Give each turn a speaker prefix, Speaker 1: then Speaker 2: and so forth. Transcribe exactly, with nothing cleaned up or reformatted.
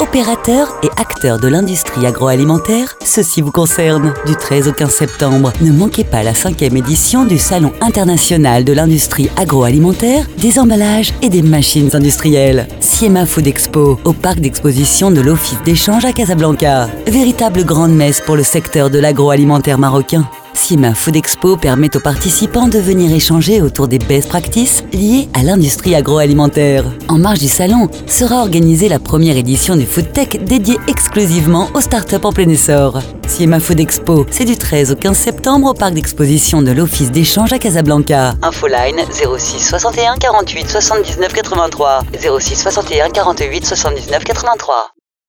Speaker 1: Opérateurs et acteurs de l'industrie agroalimentaire, ceci vous concerne. Du treize au quinze septembre, ne manquez pas la cinquième édition du Salon international de l'industrie agroalimentaire, des emballages et des machines industrielles. Siema Food Expo, au parc d'exposition de l'Office d'échange à Casablanca. Véritable grande messe pour le secteur de l'agroalimentaire marocain. Siema Food Expo permet aux participants de venir échanger autour des best practices liées à l'industrie agroalimentaire. En marge du salon sera organisée la première édition du Food Tech dédiée exclusivement aux startups en plein essor. Siema Food Expo, c'est du treize au quinze septembre au parc d'exposition de l'Office d'échange à Casablanca.
Speaker 2: Infoline zéro six soixante et un quarante-huit soixante-dix-neuf quatre-vingt-trois, zéro six soixante et un quarante-huit soixante-dix-neuf quatre-vingt-trois.